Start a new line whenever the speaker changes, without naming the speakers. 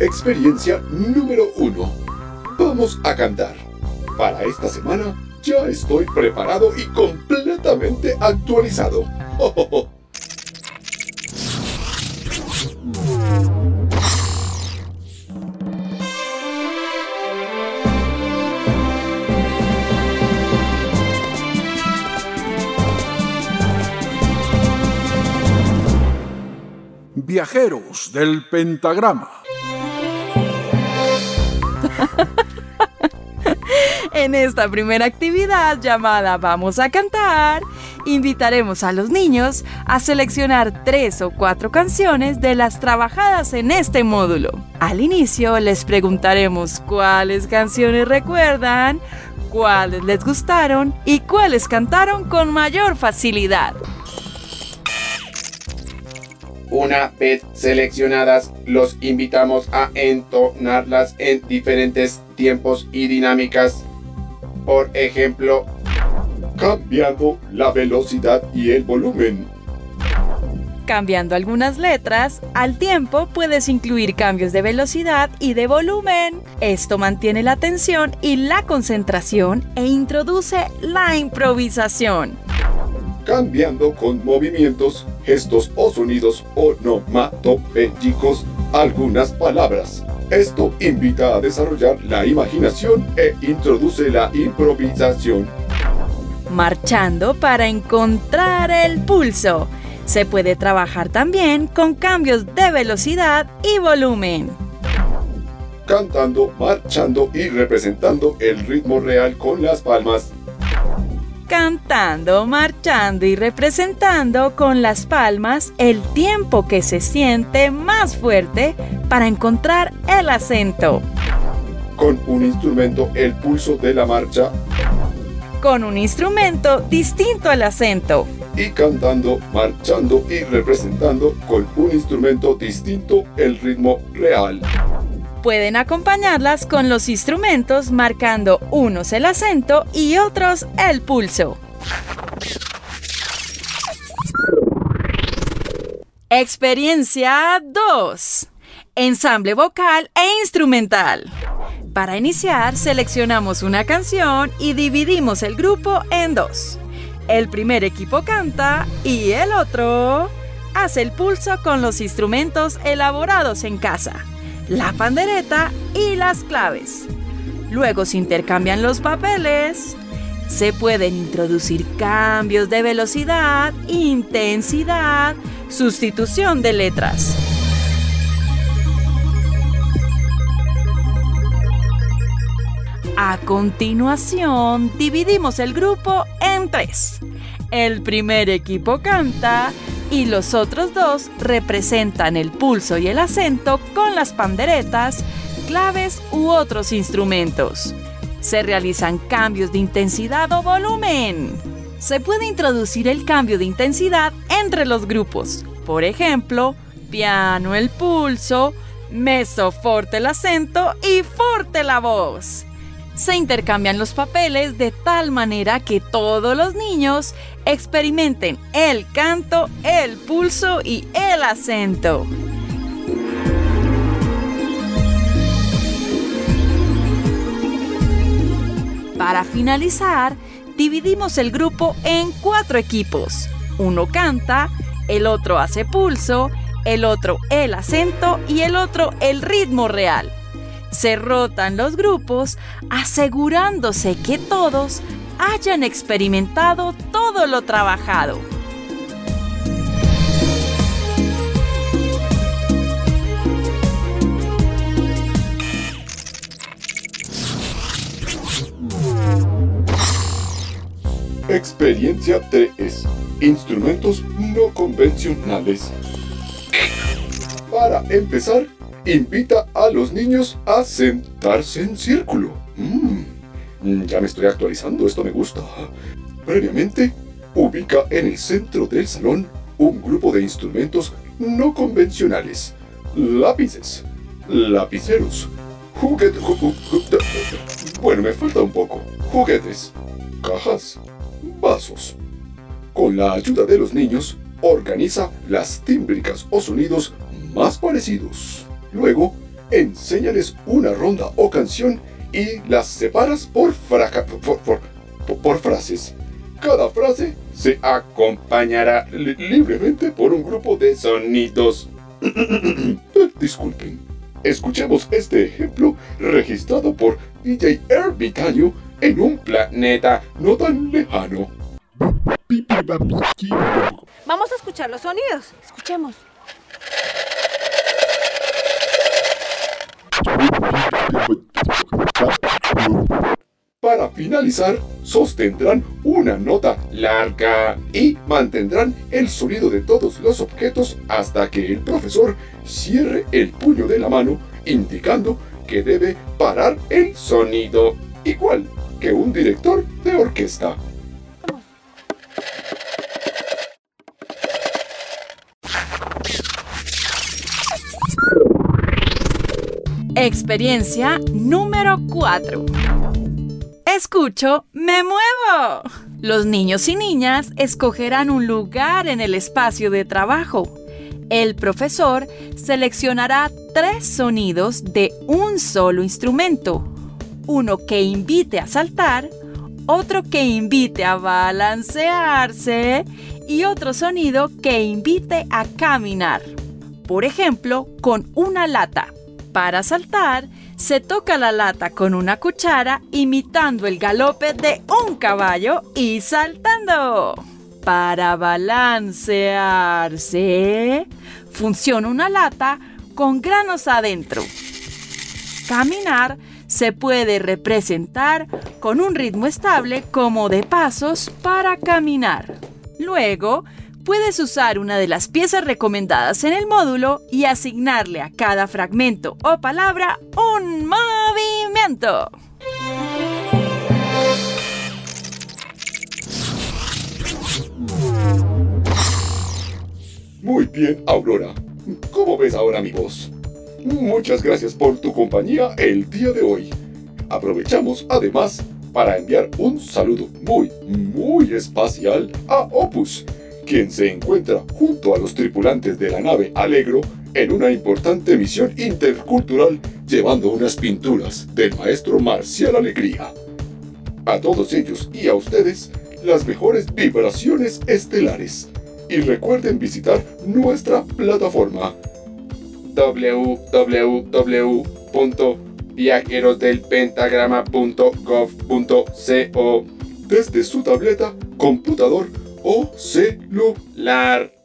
Experiencia número 1. Vamos a cantar. Para esta semana ya estoy preparado y completamente actualizado. ¡Oh, oh, oh!
Viajeros del pentagrama.
En esta primera actividad llamada Vamos a cantar, invitaremos a los niños a seleccionar 3 o 4 canciones de las trabajadas en este módulo. Al inicio les preguntaremos cuáles canciones recuerdan, cuáles les gustaron y cuáles cantaron con mayor facilidad.
Una vez seleccionadas, los invitamos a entonarlas en diferentes tiempos y dinámicas. Por ejemplo,
cambiando la velocidad y el volumen.
Cambiando algunas letras, al tiempo puedes incluir cambios de velocidad y de volumen. Esto mantiene la atención y la concentración e introduce la improvisación.
Cambiando con movimientos, gestos o sonidos onomatopéyicos algunas palabras. Esto invita a desarrollar la imaginación e introduce la improvisación.
Marchando para encontrar el pulso. Se puede trabajar también con cambios de velocidad y volumen.
Cantando, marchando y representando el ritmo real con las palmas.
Cantando, marchando y representando con las palmas el tiempo que se siente más fuerte para encontrar el acento.
Con un instrumento el pulso de la marcha.
Con un instrumento distinto al acento.
Y cantando, marchando y representando con un instrumento distinto el ritmo real.
Pueden acompañarlas con los instrumentos marcando unos el acento y otros el pulso. Experiencia 2. Ensamble vocal e instrumental. Para iniciar, seleccionamos una canción y dividimos el grupo en 2. El primer equipo canta y el otro hace el pulso con los instrumentos elaborados en casa, la pandereta y las claves. Luego se intercambian los papeles. Se pueden introducir cambios de velocidad, intensidad, sustitución de letras. A continuación, dividimos el grupo en 3. El primer equipo canta y los otros 2 representan el pulso y el acento con las panderetas, claves u otros instrumentos. Se realizan cambios de intensidad o volumen. Se puede introducir el cambio de intensidad entre los grupos. Por ejemplo, piano el pulso, mezzo forte el acento y forte la voz. Se intercambian los papeles de tal manera que todos los niños experimenten el canto, el pulso y el acento. Para finalizar, dividimos el grupo en 4 equipos. Uno canta, el otro hace pulso, el otro el acento y el otro el ritmo real. Se rotan los grupos, asegurándose que todos hayan experimentado todo lo trabajado.
Experiencia 3. Instrumentos no convencionales. Para empezar, invita a los niños a sentarse en círculo. Ya me estoy actualizando, esto me gusta. Previamente, ubica en el centro del salón un grupo de instrumentos no convencionales. Lápices, lapiceros, bueno, me falta un poco. Juguetes, cajas, vasos. Con la ayuda de los niños, organiza las tímbricas o sonidos más parecidos. Luego, enséñales una ronda o canción y las separas por frases. Cada frase se acompañará libremente por un grupo de sonidos. Disculpen. Escuchemos este ejemplo registrado por DJ Ermitaño en un planeta no tan lejano.
Vamos a escuchar los sonidos. Escuchemos.
Para finalizar, sostendrán una nota larga y mantendrán el sonido de todos los objetos hasta que el profesor cierre el puño de la mano, indicando que debe parar el sonido, igual que un director de orquesta.
Experiencia número 4. Escucho, me muevo. Los niños y niñas escogerán un lugar en el espacio de trabajo. El profesor seleccionará 3 sonidos de un solo instrumento. Uno que invite a saltar, otro que invite a balancearse y otro sonido que invite a caminar. Por ejemplo, con una lata. Para saltar, se toca la lata con una cuchara imitando el galope de un caballo y saltando. Para balancearse, funciona una lata con granos adentro. Caminar se puede representar con un ritmo estable como de pasos para caminar. Luego, puedes usar una de las piezas recomendadas en el módulo y asignarle a cada fragmento o palabra un movimiento.
Muy bien, Aurora. ¿Cómo ves ahora mi voz? Muchas gracias por tu compañía el día de hoy. Aprovechamos además para enviar un saludo muy espacial a Opus, quien se encuentra junto a los tripulantes de la nave Allegro en una importante misión intercultural llevando unas pinturas del maestro Marcial Alegría. A todos ellos y a ustedes, las mejores vibraciones estelares. Y recuerden visitar nuestra plataforma www.viajerosdelpentagrama.gov.co desde su tableta, computador o celular.